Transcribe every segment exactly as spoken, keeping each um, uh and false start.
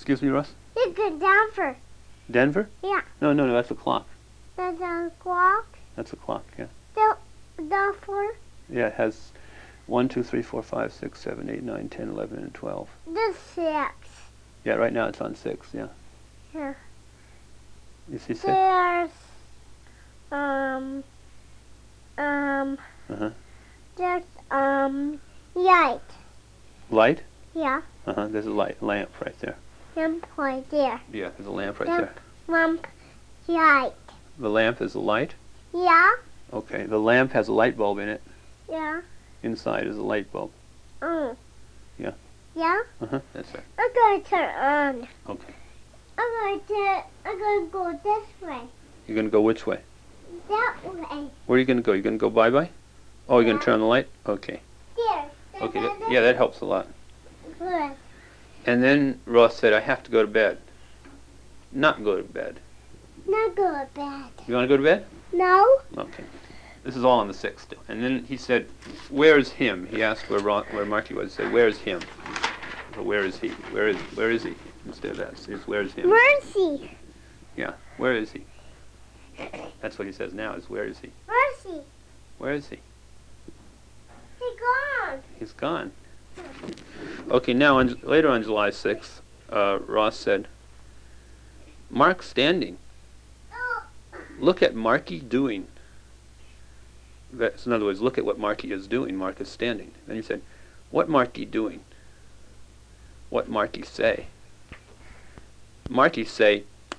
Excuse me, Russ? Look at Denver. Denver? Yeah. No, no, no, that's a clock. That's a clock. That's a clock, yeah. The, the four. Yeah, it has one, two, three, four, five, six, seven, eight, nine, ten, eleven, and twelve. The six. Yeah, right now it's on six, yeah. Yeah. You see six? There's, um, um, Uh-huh. there's, um, light. Light? Yeah. Uh-huh, there's a light, lamp right there. Lamp right there. Yeah, there's a lamp right Lamp, there. lamp, light. The lamp is a light? Yeah. Okay, the lamp has a light bulb in it. Yeah. Inside is a light bulb. Mm. Yeah. Yeah? Uh-huh, that's right. I'm going to turn on. Okay. I'm going to, I'm going to go this way. You're going to go which way? That way. Where are you going to go? You're going to go bye-bye? Oh, you're going Yeah. to turn on the light? Okay. There. Okay, that, yeah, that helps a lot. Good. And then Ross said, I have to go to bed. Not go to bed. Now go to bed. You want to go to bed? No? Okay. This is all on the sixth still. And then he said, where's him? He asked where Ro where Marky was. He said, where's him? Or where is he? Where is where is he? Instead of that, it's where's him? Mercy. Yeah, where is he? That's what he says now, is where is he? Mercy. Where is he? He gone. He's gone. Okay, now on, later on July sixth, uh, Ross said, Mark's standing. Look at Marky doing. That's, in other words, look at what Marky is doing. Mark is standing. Then he said, what Marky doing? What Marky say? Marky say,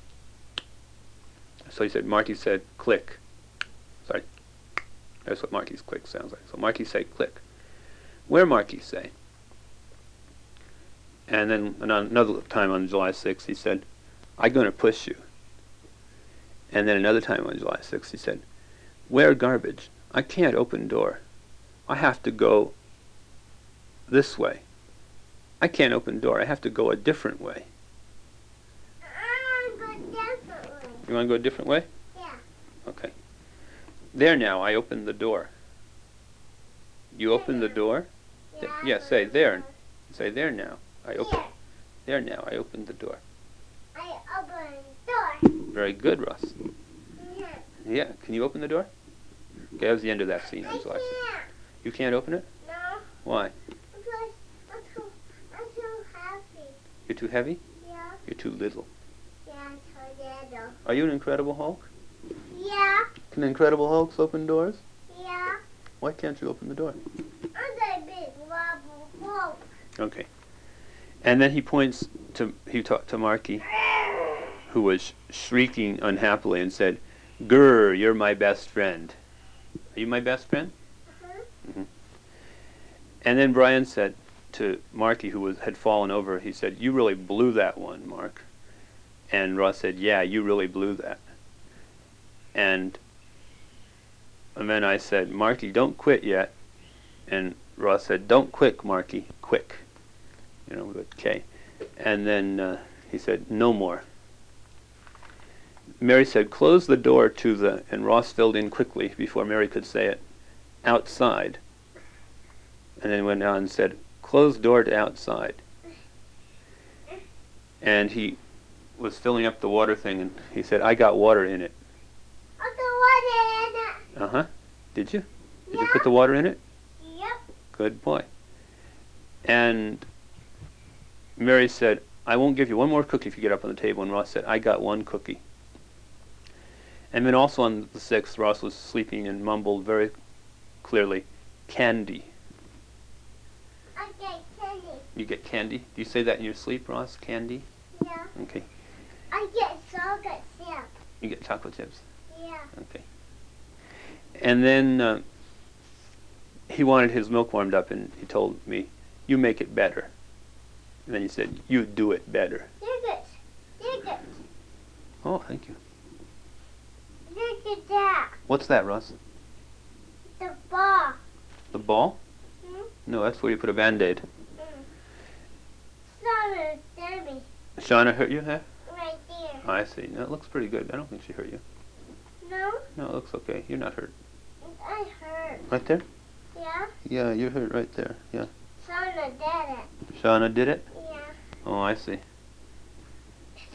so he said, Marky said, click. Sorry. That's what Marky's click sounds like. So Marky say, click. Where Marky say? And then another time on July sixth, he said, I'm going to push you. And then another time on July sixth, he said, where garbage? I can't open door. I have to go this way. I can't open door. I have to go a different way. I want to go differently. You want to go a different way? Yeah. Okay. There now, I opened the door. You open the door? Yeah, Yeah, say there. Say there now. I open. Here. There now, I opened the door. I open the door. Very good, Russ. Yeah. Yeah, can you open the door? Okay, that was the end of that scene I on July sixth. can't. You can't open it? No. Why? Because I'm too, I'm too happy. You're too heavy? Yeah. You're too little. Yeah, I'm too little. Are you an Incredible Hulk? Yeah. Can Incredible Hulks open doors? Yeah. Why can't you open the door? I'm the big rubble Hulk. Okay. And then he points to, he talked to Marky, who was shrieking unhappily and said, Grr, you're my best friend. Are you my best friend? Uh-huh. Mm-hmm. And then Brian said to Marky, who was, had fallen over, he said, you really blew that one, Mark. And Ross said, yeah, you really blew that. And, and then I said, Marky, don't quit yet. And Ross said, don't quit, Marky, quick. You know, with K. And then uh, he said, no more. Mary said, close the door to the, and Ross filled in quickly before Mary could say it, outside. And then went on and said, close door to outside. And he was filling up the water thing, and he said, I got water in it. I got water in it. Uh-huh. Did you? Did Yeah. you put the water in it? Yep. Good boy. And Mary said, I won't give you one more cookie if you get up on the table. And Ross said, I got one cookie. And then also on the sixth, Ross was sleeping and mumbled very clearly, candy. I get candy. You get candy? Do you say that in your sleep, Ross? Candy? Yeah. Okay. I get chocolate chip. You get chocolate chips? Yeah. Okay. And then uh, he wanted his milk warmed up, and he told me, you make it better. And then he said, you do it better. Look it. Look it. Oh, thank you. Look at that. What's that, Ross? The ball. The ball? Hmm? No, that's where you put a Band-Aid. Sorry, Debbie. Shauna hurt you, huh? Right there. Oh, I see. No, it looks pretty good. I don't think she hurt you. No? No, it looks okay. You're not hurt. I hurt. Right there? Yeah? Yeah, you're hurt right there. Yeah. Shauna did it. Shauna did it? Yeah. Oh, I see.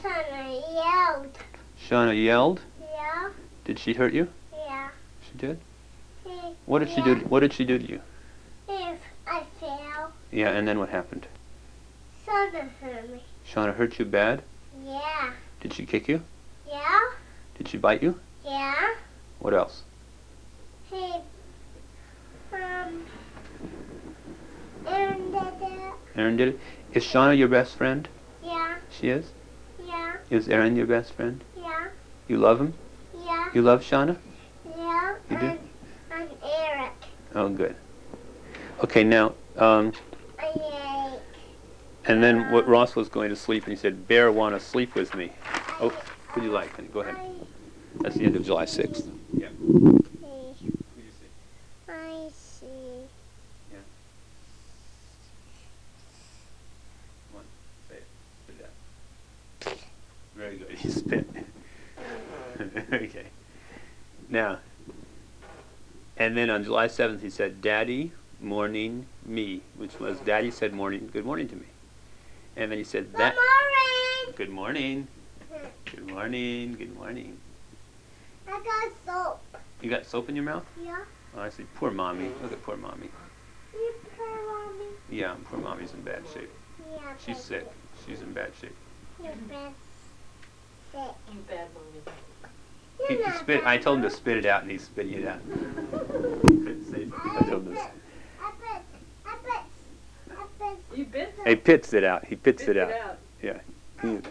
Shauna yelled. Shauna yelled? Yeah. Did she hurt you? Yeah. She did? He, What did she yeah. do? What did she do to you? If I fail, Yeah, and then what happened? Shauna hurt me. Shauna hurt you bad? Yeah. Did she kick you? Yeah. Did she bite you? Yeah. What else? He, um, Aaron did it. Aaron did it? Is Shauna your best friend? Yeah. She is? Yeah. Is Aaron your best friend? Yeah. You love him? Yeah. You love Shauna? Yeah. You do? and, and Eric. Oh, good. Okay, now, um, I ate. and then what Ross was going to sleep, and he said, Bear want to sleep with me. Oh, who do you like, honey? Go ahead. That's the end of July sixth. Yeah. Who do you see? I see. Yeah. Come on, say it. Spit it out. Very good. You spit. Okay. Now, and then on July seventh, he said, Daddy, morning, me, which was Daddy said morning, good morning to me. And then he said, that. Good morning. Good morning. Good morning. Good morning. I got soap. You got soap in your mouth? Yeah. Oh, I see. Poor mommy. Look at poor mommy. You poor mommy. Yeah, poor mommy's in bad shape. Yeah. She's sick. She's in bad shape. You're bad. Sick. You bad mommy. He, You're he not spit. bad, I told him to Mom. spit it out, and he's spitting it out. He couldn't say it. I told him to. I bet. I bet. I bet. You bit He pits it out. He pits Spit it it out. out. Yeah. He, I bet.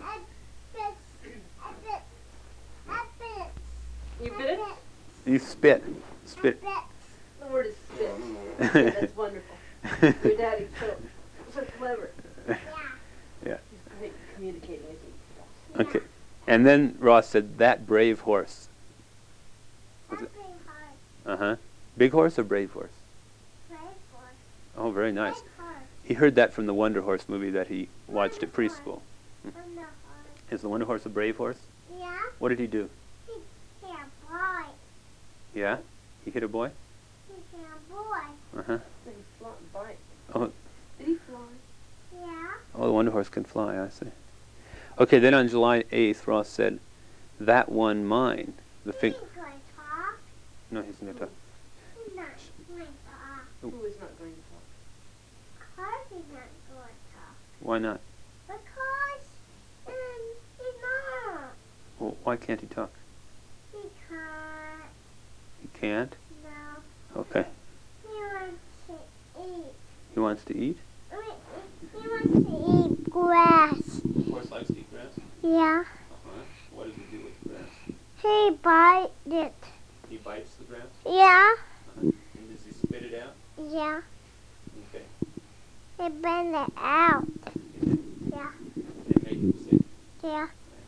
I bet. I bet. You bit? you spit. Spit. I bet. The word is spit. Yeah, that's wonderful. Your daddy's so, so clever. Yeah. Yeah. He's great at communicating with you. Okay. And then Ross said, that brave horse. That's it- pretty hard. Uh-huh. Big horse or brave horse? Brave horse. Oh, very nice. Brave horse. He heard that from the Wonder Horse movie that he watched at preschool. I'm the horse. Is the Wonder Horse a brave horse? Yeah. What did he do? He, he a boy. Yeah? He hit a boy? He a boy. Uh-huh. Did he fly, bite? Oh. Did he fly? Yeah. Oh, the Wonder Horse can fly, I see. Okay, then on July eighth, Ross said, that one mine. The He's thing. going to talk. No, he's going to talk. He's not going to talk. Who is not going to talk? Of course he's not going to talk. Why not? Because um, he's not. Well, why can't he talk? Because, He can't? no, Okay. he wants to eat. He wants to eat? I mean, he wants to eat grass. The horse likes to eat grass? Yeah. Uh-huh. What does he do with the grass? He bite it. He bites the grass? Yeah. Uh-huh. And does he spit it out? Yeah. Okay. He bend it out. Yeah. They make him sick. Yeah.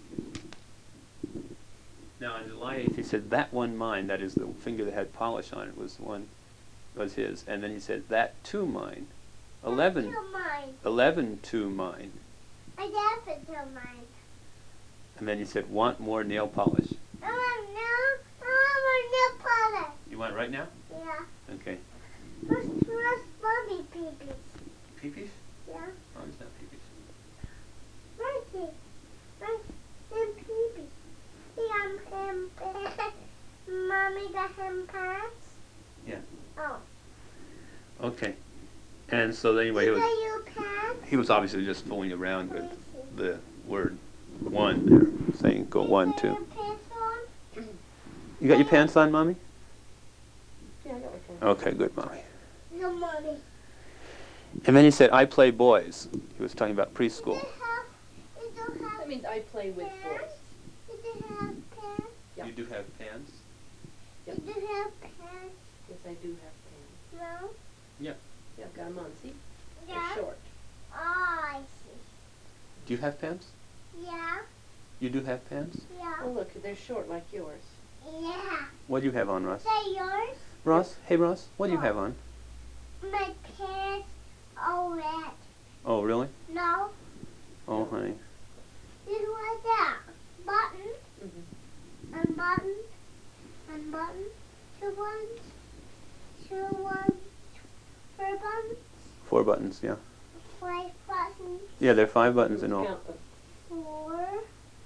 Now on July eighth, he said, that one mine, that is the finger that had polish on it, was the one, was his. And then he said, that two mine. Eleven. To mine. Eleven two mine. I have it to mine. And then he said, want more nail polish. I want no. I want more nail polish. You want it right now? Yeah. Okay. What's what's mommy peepees? Peepees? Yeah. Oh, it's not peepees. Mikey. Mikey. Him peepees. He got him pants. Mommy got him pants. Yeah. Oh. Okay. And so anyway, he Is was, that your pants? he was obviously just fooling around Let with me see. the word one there, saying go one, Is that two. your pants on? You got your pants on, Mommy? Yeah, I got my phone. Okay, good, Mommy. No, mommy. And then he said, I play boys. He was talking about Does preschool. it have? It don't have That means I play with boys. pants? Does it have pants? Yeah. You do have pants? Yep. Does it have pants? Yes, I do have pants. No. Yeah, I've got them on. See? Yeah. They're short. Oh, I see. Do you have pants? Yeah. You do have pants? Yeah. Oh, look, they're short like yours. Yeah. What do you have on, Ross? Is that yours? Ross? Hey, Ross, what do you What? have on? My pants are red. Oh, really? No. Oh, honey. This was that. Button. Mm-hmm. Unbutton. Unbutton. Two buttons. Two ones. Four buttons. Four buttons, yeah. Five buttons. Yeah, there are five buttons in all. Count them. Four.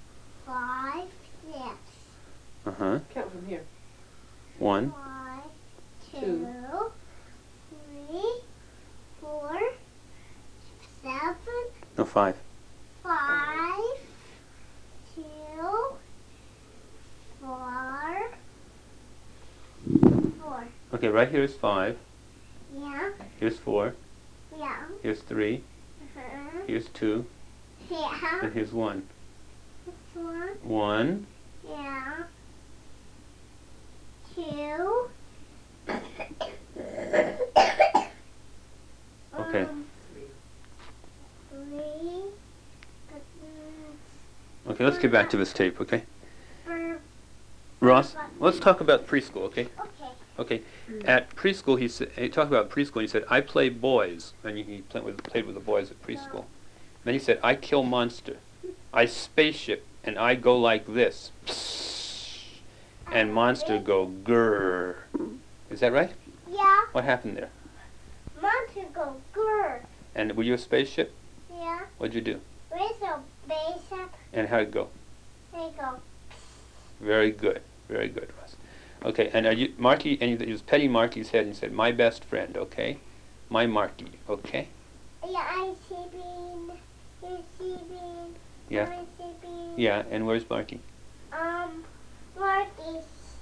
five, six. Uh-huh. Count from here. One. One, Two. two, three, four, seven, No, five. five, two, four, four. Okay, right here is five. Yeah, Here's four. yeah. Here's three. Uh-huh. Here's two. Yeah. And here's one. This one. One. Yeah. Two. Okay. Um, three. Okay, let's get back to this tape, okay? Four. Ross, let's talk about preschool, okay? Okay. Okay. At preschool, he said he talked about preschool. And he said, "I play boys," and he played with played with the boys at preschool. Then he said, "I kill monster, I spaceship, and I go like this, and monster go grrr." Is that right? Yeah. What happened there? Monster go grr. And were you a spaceship? Yeah. What'd you do? Where's the base up? And how'd it go? There you go. Very good, very good, Ross. Okay, and are you Marky? And he was petting Marky's head and he said, "My best friend," okay? My Marky, okay? Yeah, I see bean. You see bean. Yeah. I see bean. Yeah. And where's Marky? Um, Mark is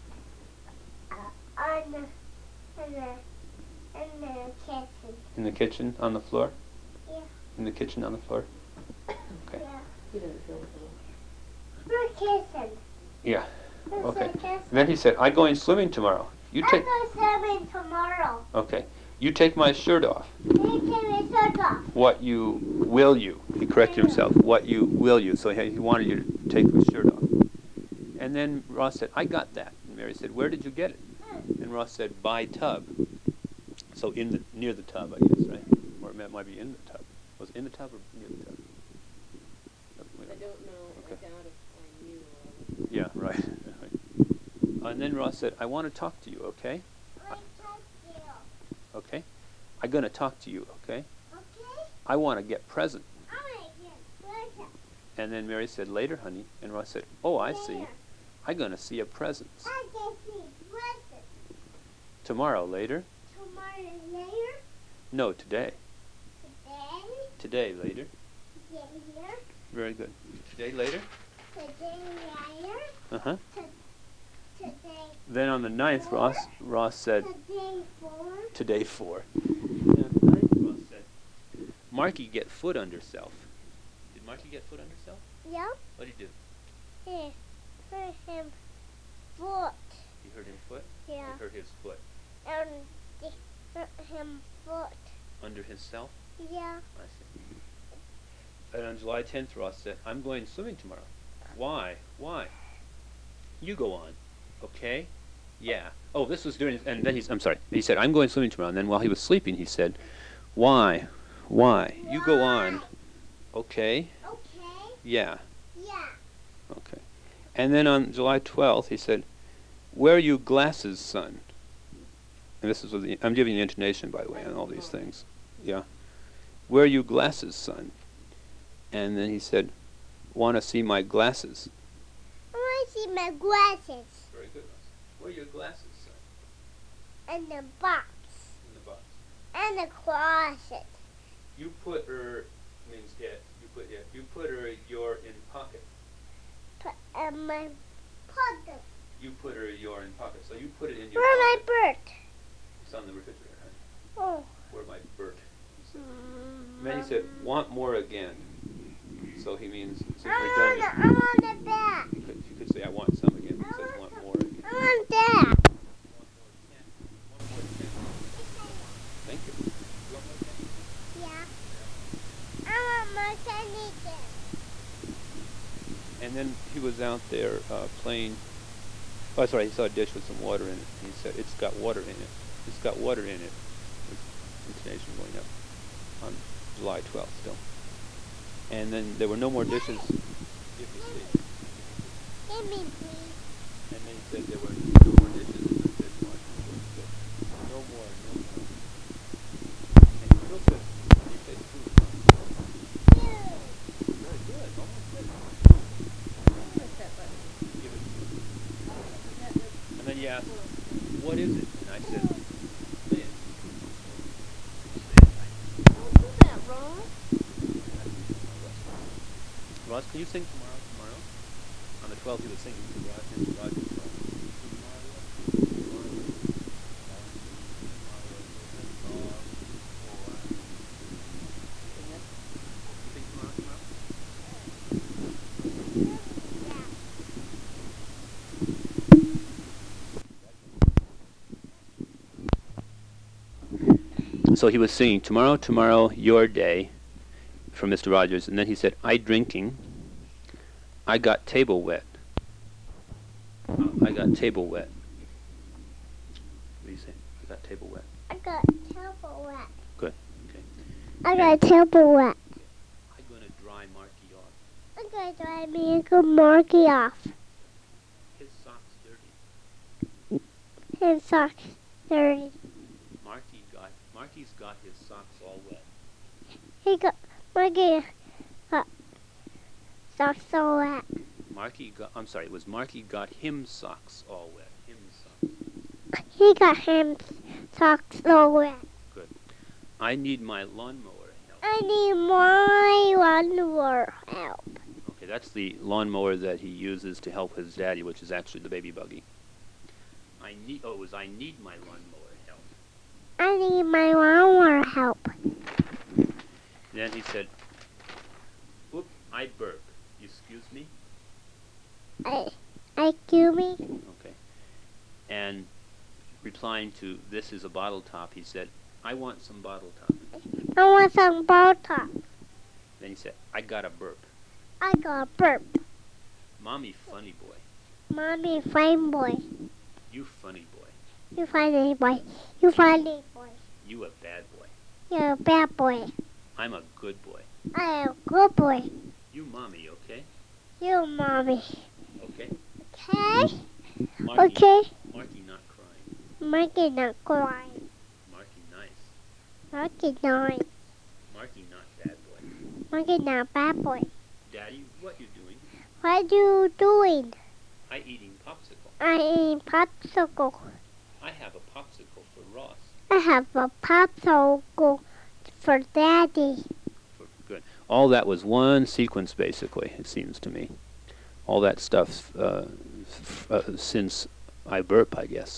uh, on the, in the, in the kitchen. In the kitchen, on the floor. Yeah. In the kitchen, on the floor. Okay. Yeah. He doesn't feel it. The kitchen. Yeah. Who's Okay. the kitchen? And then he said, "I'm going swimming tomorrow. You I'm take." going swimming tomorrow. Okay. "You take my shirt off." You take my shirt off. "What you will you?" He corrected himself. "What you will you?" So he he wanted you to take his shirt off. And then Ross said, "I got that." And Mary said, "Where did you get it?" And Ross said, "By tub." So in the near the tub, I guess, right? Or it might be in the tub. Was it in the tub or near the tub? I don't know. Okay. I doubt if I knew. I would. Yeah, right. And then Ross said, "I want to talk to you, okay? I touch you. Okay? I'm going to talk to you, okay? Okay? I want to get present." I'm going to get present. And then Mary said, "Later, honey." And Ross said, "Oh, I see. There. I'm going to see a present. I get me present. Tomorrow, later?" Tomorrow later. "No, today." Today. "Today, later." Later. Very good. "Today, later?" Today later. Uh-huh. Today. Then on the ninth, Ross, Ross said, Today four. "Today, four." And on the ninth, Ross said, "Marky get foot under self." Did Marky get foot under self? Yeah. What did he do? Here. Hurt him foot. He hurt him foot? Yeah. He hurt his foot. And they hurt him foot. Under his self? Yeah. I see. And on July tenth, Ross said, "I'm going swimming tomorrow." "Why? Why?" "You go on." "Okay." "Yeah." Oh, this was during, and then he's, I'm sorry, he said, "I'm going swimming tomorrow." And then while he was sleeping, he said, "Why? Why? You go on." "Okay." Okay. "Yeah." Yeah. Okay. And then on July twelfth, he said, "Wear you glasses, son." And this is with the, I'm giving you intonation, by the way, on all these things. Yeah. "Wear you glasses, son." And then he said, "Want to see my glasses?" I want to see my glasses Very good, Ross. "Wear your glasses, son." in the box. In the box. And the closet. You put her, means get, you put, yeah, you put her your in pocket. Put in my pocket. You put her your in pocket. So you put it in your Where my pocket. bird? It's on the refrigerator, honey. Oh. Where my bird. He said. Mm. And then he said, "Want more again." So he means it's I want, redundant. I want the back. You could, you could say, "I want some again." He I says, want "Want some- more again." I want that. Want more again. Want more again. Thank you. You want more again? Yeah. I want more candy again. And then he was out there uh, playing. Oh, sorry, he saw a dish with some water in it. And he said, "It's got water in it. It's got water in it." With intonation going up on July twelfth still. And then there were no more dishes. Give me sleep. Give me, please. And then he said there were no more dishes in the dishwasher. He said, "No more, no more." And he still said, he said food. Two. Very good. Almost good. I'm gonna yeah, what is it? And I said, say it. Don't do that, Ron. Ross, can you sing tomorrow, tomorrow? On the twelfth, he was singing to Rod, and Roger's song. Tomorrow, tomorrow, tomorrow is a song for us. Sing it. Sing tomorrow, tomorrow. So he was singing, tomorrow, tomorrow, your day, from Mister Rogers, and then he said, I drinking, I got table wet. I got table wet. What do you say? I got table wet. I got table wet. Good. Okay. I got table wet. I'm gonna dry Marky off. I'm gonna dry me and go Marky off. His socks dirty. His socks dirty. Marky got Marky's got his socks all wet. He got Marky got socks all wet. Marky got I'm sorry, it was Marky got him socks all wet. Him socks. He got him socks all wet. I need my lawnmower help. I need my lawnmower help. Okay, that's the lawnmower that he uses to help his daddy, which is actually the baby buggy. I need oh it was I need my lawnmower help. I need my lawnmower help. Then he said, Oop, I burp. You excuse me? I, I kill me. Okay. And replying to this is a bottle top, he said, I want some bottle top. I want some ball top. Then he said, I got a burp. I got a burp. Mommy funny boy. Mommy fine boy. You funny boy. You funny boy. You funny boy. You a bad boy. You're a bad boy. I'm a good boy. I am a good boy. You mommy, okay? You mommy. Okay? Okay? Marky, Okay. Marky not crying. Marky not crying. Marky nice. Marky nice. Marky not bad boy. Marky not bad boy. Daddy, what you doing? What you doing? I eating popsicle. I eat popsicle. I have a popsicle for Ross. I have a popsicle for Daddy. For, good. All that was one sequence, basically, it seems to me. All that stuff uh, f- uh, since I burp, I guess.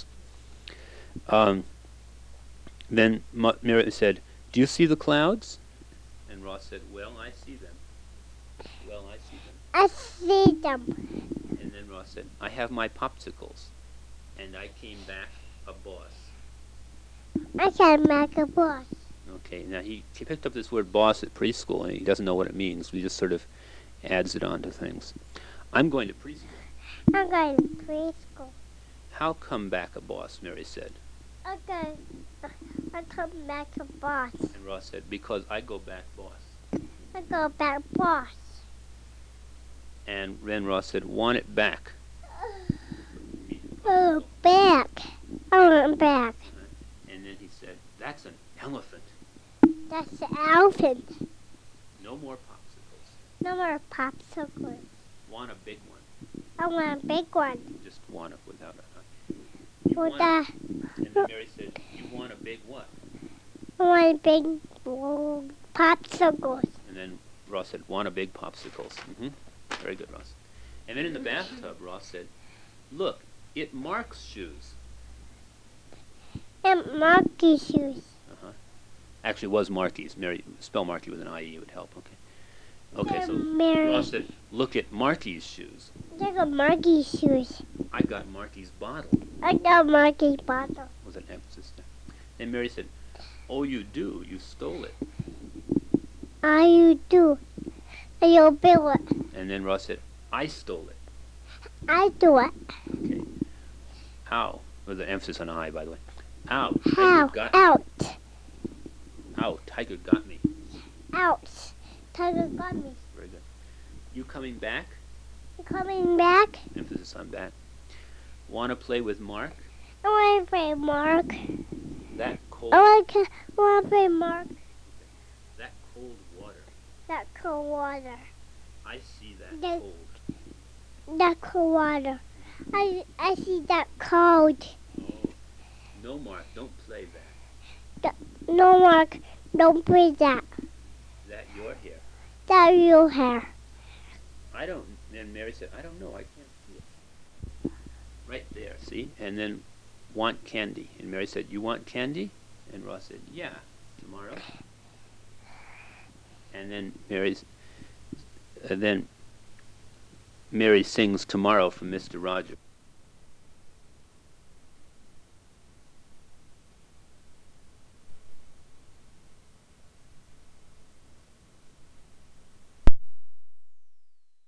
Um, then Ma- Mary said, do you see the clouds? And Ross said, well, I see them. Well, I see them. I see them. And then Ross said, I have my popsicles. And I came back a boss. I can make a boss. Okay, now he, he picked up this word boss at preschool, and he doesn't know what it means. He just sort of adds it on to things. I'm going to preschool. I'm going to preschool. How come back a boss, Mary said. I'm going I come back a boss. And Ross said, because I go back boss. I go back boss. And then Ross said, want it back. Oh, back. I want back. And then he said, that's an elephant. That's the elephant. No more popsicles. No more popsicles. Want a big one. I want a big one. Just want it without a... You With want a, it. And then Mary said, you want a big what? I want a big uh, popsicles. And then Ross said, want a big popsicles. Mm-hmm. Very good, Ross. And then in the bathtub, Ross said, look, it marks shoes. And monkey shoes. Uh-huh. Actually, it was Marky's. Mary, spell Marky with an I E would help. Okay. Okay, so Mary. Ross said, look at Marky's shoes. Look at monkey shoes. I got Marky's bottle. I got monkey bottle. Was an emphasis there. And Mary said, oh, you do. You stole it. I you do. And you build it. And then Ross said, I stole it. I do it. Okay. Ow. With an emphasis on I, by the way. Ow. How? Tiger got me. Out. Ow. Tiger got me. Out. Tiger got me. Very good. You coming back? You coming back? Emphasis on back. Want to play with Mark? I want to play Mark. That cold, I want to, want to play Mark. that cold water. That cold water. I see that That- cold. That cold water. I I see that cold. Oh, no, Mark, don't play that. No, Mark, don't play that. Is that your hair? That your hair. I don't. And Mary said, I don't know. I can't see it. Right there, see? And then want candy. And Mary said, you want candy? And Ross said, yeah, tomorrow. And then Mary's, and then Mary sings tomorrow from Mister Rogers.